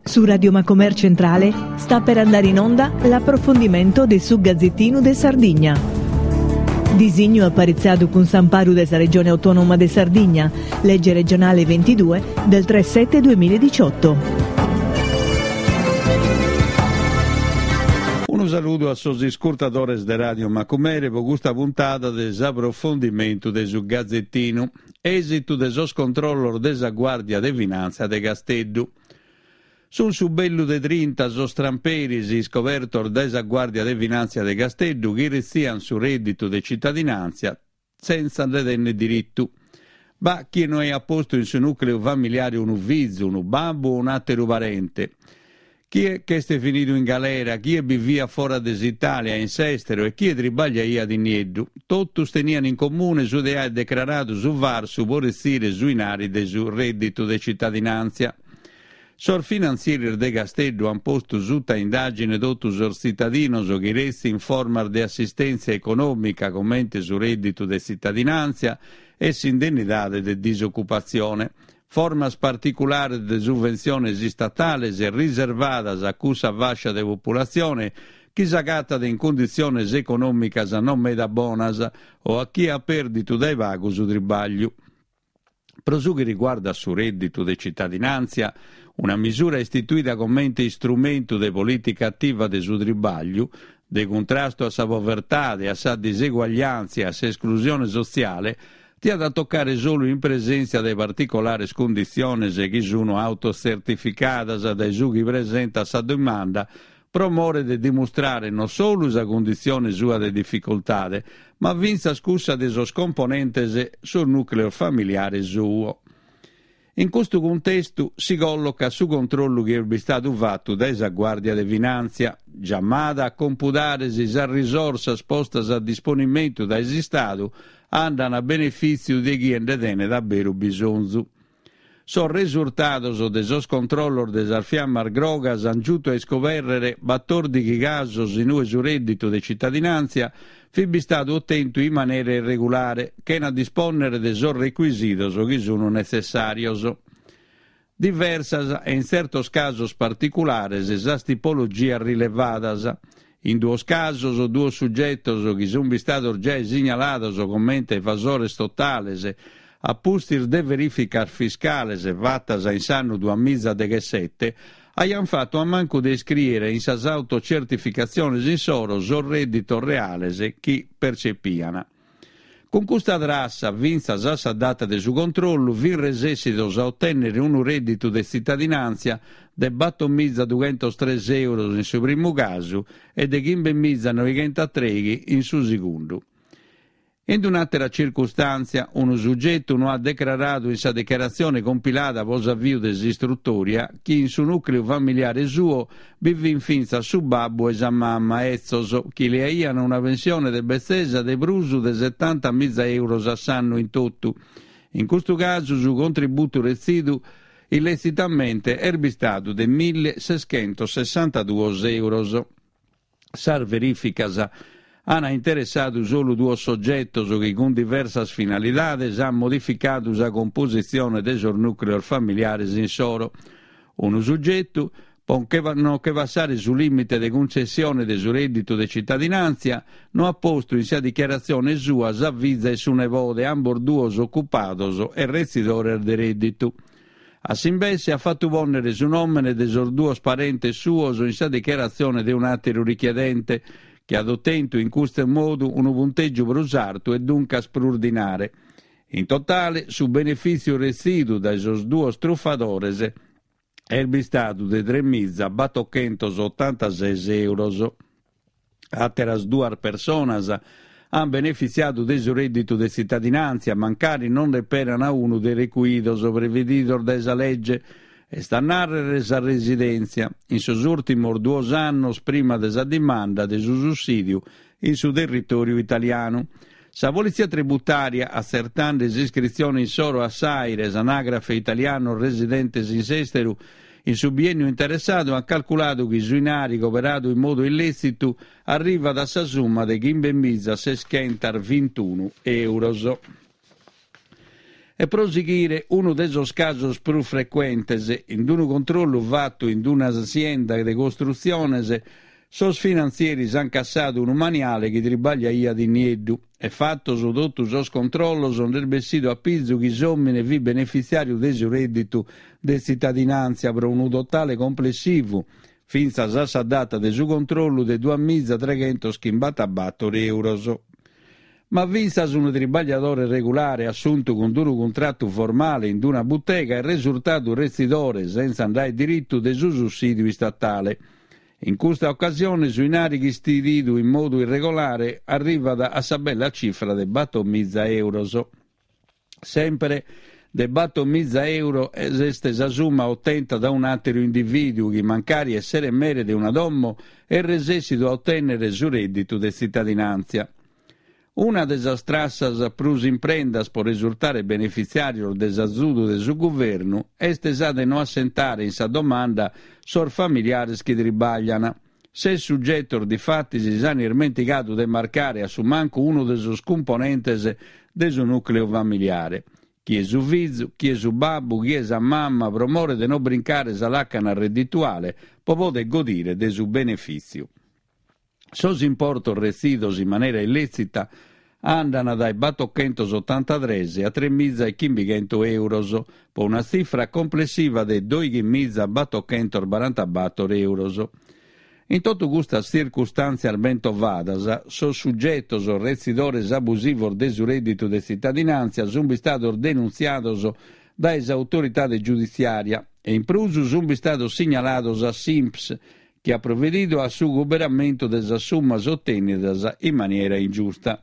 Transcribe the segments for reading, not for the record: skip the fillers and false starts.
Su Radio Macomer Centrale sta per andare in onda l'approfondimento del su Gazzettino de Sardegna. Disegno apparizzato con San Paru della Regione Autonoma de Sardegna, legge regionale 22 del 3/7/2018. Un saluto a sosi scurtadores de Radio Macomere per questa puntata del approfondimento del su Gazzettino, esito del scontrollo della Guardia de Finanza de Casteddu. Sul subello de 30 sostramperi si scoperto della Guardia de Finanza de Casteddu che restiano su reddito de cittadinanza senza redenne diritto. Ma chi non è a posto in suo nucleo familiare un uvvizzo, un babbo o un altro parente? Chi è che è finito in galera, chi è vivia fuori dall'Italia in sestero e chi è tribaglia di nieddu, tutti teniano in comune su de ha declarato su varsu può restare sui nari de su reddito de cittadinanza. Sor finanzieri de Casteddu han posto sutta indagine tutto sor cittadinos che resti in forma di assistenza economica commente su reddito de cittadinanza e s'indennità de disoccupazione. Formas particolari di sovvenzione statale e riservata a cusa fascia di popolazione chi s'agatta in condizioni economiche non meda bonas o a chi ha perdito dai vago su tribaglio. Per su che riguarda su reddito di cittadinanza, una misura istituita come strumento di politica attiva di su tribaglio, di contrasto a sa povertà, a sa diseguaglianza e a sa esclusione sociale, ti ha da toccare solo in presenza di particolari condizioni che sono autocertificate dai su chi presenta sa domanda, promore di dimostrare non solo la condizione sua di difficoltà, ma vinza scusa di sos componentes sul nucleo familiare suo. In questo contesto si colloca su controllo che è stato fatto dalla Guardia de Finanza, chiamata a computare se la risorsa sposta a disponimento da Stato andano a beneficio di chi ne tiene davvero bisogno. Sono risultato del controllo della fiamma grogas han giunto a scoprire 14 casi in su reddito di cittadinanza fi stato ottenuto in maniera irregolare che a disponere dei requisiti che sono necessari. Diversas e in certi casi particolari esa tipologia rilevata. In due casi o due soggetti che sono stati già segnalati come evasori totali a pustir de verifica fiscale fatta in sanno 2017 hanno fatto a manco di scrivere in sas autocertificazioni in soro sul reddito reale chi percepiano. Con questa trassa, vinza sa data del suo controllo, vi resessitos a ottenere un reddito di cittadinanza de battomizza 203 euro in suo primo caso e de chimbemizza 93 in suo secondo. In un'altra circostanza, un soggetto non ha dichiarato in sa dichiarazione compilata post avvio dell'istruttoria chi in suo nucleo familiare suo vive in finza su babbo e sa mamma ezzoso chi le aiano una pensione de bestesa de brusu de 70.000 euro a tutto. In questo caso su contributo residuo illecitamente è stato de 1.662 euro. Sar verificas hanno interessato solo due soggetti che con diverse finalità hanno modificato la composizione dei loro nuclei familiari in soro. Un soggetto che passare sul limite di concessione del suo reddito di cittadinanza non ha posto in sia dichiarazione sua s'avvisa e su nevode ambor duos occupatos e residore del reddito. A Simbesse ha fatto ponere su nome dei due parenti suos in sia dichiarazione di un altro richiedente che ha ottenuto in questo modo un punteggio brusarto e dunque sprurdinare. In totale, su beneficio residuo dai due truffadores è stato di 3.886 euro. Altre due persone hanno beneficiato del reddito di cittadinanza, mancari non reperano a uno dei requisiti previsti dalla legge e stannare sa residenza in sos ultimos 2 anni prima della domanda del suo sussidio in su territorio italiano. Sa polizia tributaria, accertando iscrizioni in soro a Saires, anagrafe italiano residente in Sesteru, in su biennio interessato, ha calcolato che sui nari operato in modo illecito arriva da sa somma di chimbemizza 621 euro. e proseguire uno dei casos più frequentes in un controllo fatto in un'azienda di costruzione. Sos finanzieri han cassato un umaniale che trabaglia di nieddu e fatto su tutto sos controllo son del bessido a pizzo chi sommine vi beneficiario del reddito de cittadinanza per un totale complessivo finza a data del suo controllo de 2.354 euro. Ma vinsa su un tribagliatore regolare assunto con un contratto formale in una bottega è risultato residore senza andare diritto del suo sussidio statale. In questa occasione sui narichi stidido in modo irregolare arriva a sa bella cifra de 4.000 euro. Sempre de 4.000 euro esiste la somma ottenuta da un altro individuo che mancari essere mere di una dommo e resesido a ottenere su reddito de cittadinanza. Una delle strassas più imprendas può risultare beneficiario dell'azudo del suo governo è stesa di non assentare in sa domanda sor familiari che tribagliano. Se il soggetto di fatti si è dimenticato di marcare a su manco uno dei suoi componenti del suo nucleo familiare. Chi è su figlio, chi è su babbo, chi è su mamma, promore di non brincare sa lacana reddituale, può poter godere del suo beneficio. Sos importos residuos in maniera illecita andano dai 483 a 3.500 euro, per una cifra complessiva di 2.444 euro. In tutto questa circostanza almeno vadas, sos soggettos o residores abusivos del reddito de cittadinanza sono stati denunziados dalle autorità giudiziarie e in plus sono stati segnalados a SINPS che ha provveduto al suo recuperamento delle somme ottenute in maniera ingiusta.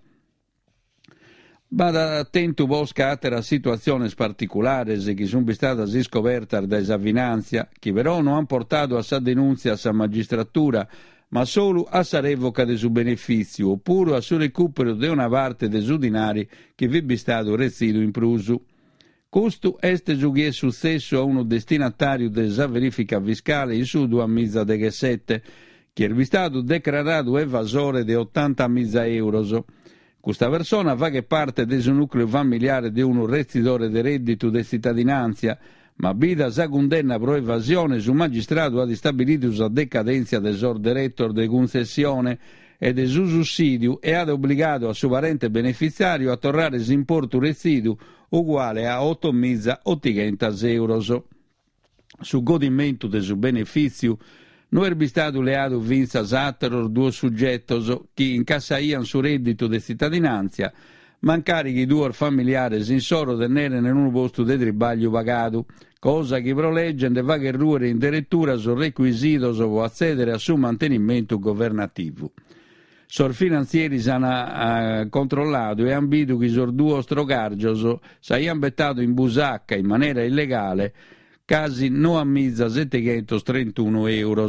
Bada attento bosca a situazioni particolari che sono state scoperte da esavinanza, che però non hanno portato a sa denunzia a magistratura, ma solo a sa revoca del suo beneficio, oppure a suo recupero di una parte dei suoi denari che vi è stato residuo in pruso. Questo è successo a uno destinatario della verifica fiscale in su 2017, che è stato dichiarato evasore di 80.000 euro. Questa persona fa che parte del suo nucleo familiare di un restitutore di reddito di cittadinanza, ma bida sa condanna pro evasione su magistrato ha stabilito la decadenza del suo direttore di concessione e del suo sussidio e ha obbligato al suo parente beneficiario a tornare l'importo residuo uguale a 8.800 euro. Su godimento del suo beneficio non è stato leato vinza altro due soggetti che incassaiano su reddito di cittadinanza, mancari che due familiari in soro tenere in un posto di tribaglio pagato, cosa che pro legge va che ruere in direttura sul requisito o accedere al suo mantenimento governativo. Sor finanzieri hanno controllato e ambito che sor due strocargios s'aiano bettato in busacca in maniera illegale casi non ammizza 731 euro.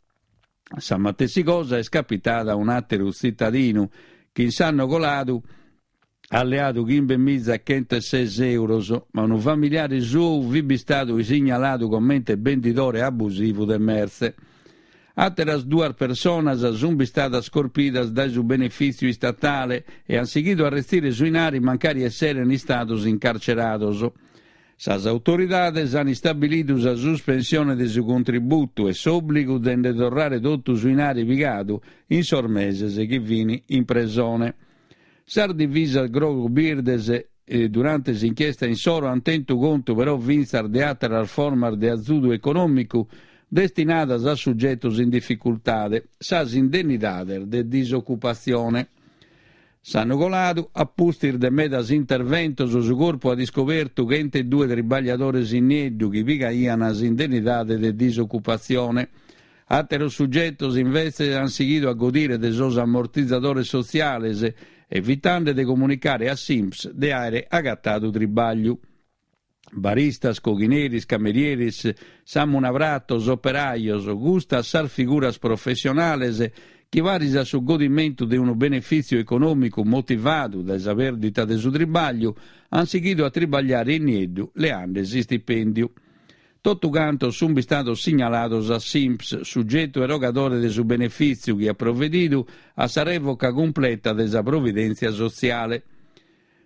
Stamattina cosa è scapitata a un altro cittadino che in Sanno Colato ha alleato che in bemmizza 106 euro, ma un familiare suo vi è stato segnalato come venditore abusivo del merce. Altre due persone sono state scorpite dal suo beneficio statale e hanno seguito a restare sui nari mancari essere in stato incarcerato. Sas autoridades hanno stabilito la sospensione del suo contributo e s'obbligo di tornare tutto sui nari pigato in sormese che viene in prigione. Sar divisa il grogo birdes durante l'inchiesta in soro han tenuto conto però vinsar de altra forma de azudo economico destinadas a soggettos in difficoltà, sas indennidades de disoccupazione. Sanno Colato, a pustir de medas interventos, su corpo ha scoperto che ente due tribagliatori in nieddu che pigaiano as indennidades de disoccupazione. Altri soggetti invece hanno seguito a godere de sos ammortizzadores sociales, evitando di comunicare a SINPS de aere agattato tribaglio. Baristas, coghineris, camerieris, samunavratos, operaios, gustas sar figuras professionales che varis su godimento di un beneficio economico motivato dalla perdita del suo tribaglio, hanno seguito a tribagliare in nieddu leando stipendio. Tutto canto sono stati segnalati a SINPS, soggetto erogatore del suo beneficio che ha provveduto a sa revoca completa della provvidenza sociale.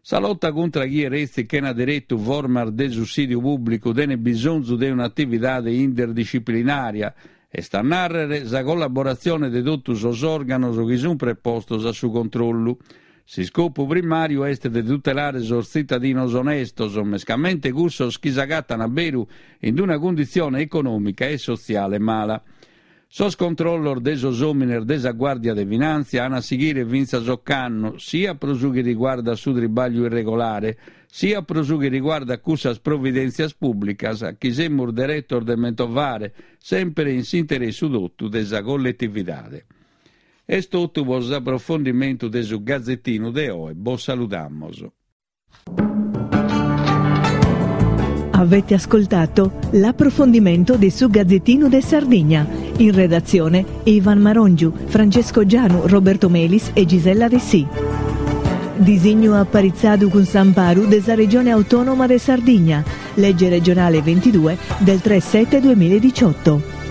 Sa lotta contro chi resti che ha diretto formar del sussidio pubblico tiene bisogno di un'attività interdisciplinaria e sta a narrare la collaborazione di tutti i organi che sono preposti a suo controllo. Si scopo primario è di tutelare i cittadini onesti, mescamente cussos che si agattano a beru in una condizione economica e sociale mala. Sos controllor desos hominer desa Guardia de Finanza hanno a seguire vinza zoccanno, sia per ciò che riguarda su tribaglio irregolare, sia per ciò che riguarda cussas provvidenzias pubblicas, a chi semur direttor de mentovare, sempre in interesse dotto desa collettividade. È tutto vos approfondimento del Gazzettino de oggi. Vos salutamos. Avete ascoltato l'approfondimento del suo Gazzettino de Sardegna. In redazione Ivan Marongiu, Francesco Gianu, Roberto Melis e Gisella Ressi. Disegno apparizzato con Samparu della Regione Autonoma de Sardegna, legge regionale 22 del 3/7/2018.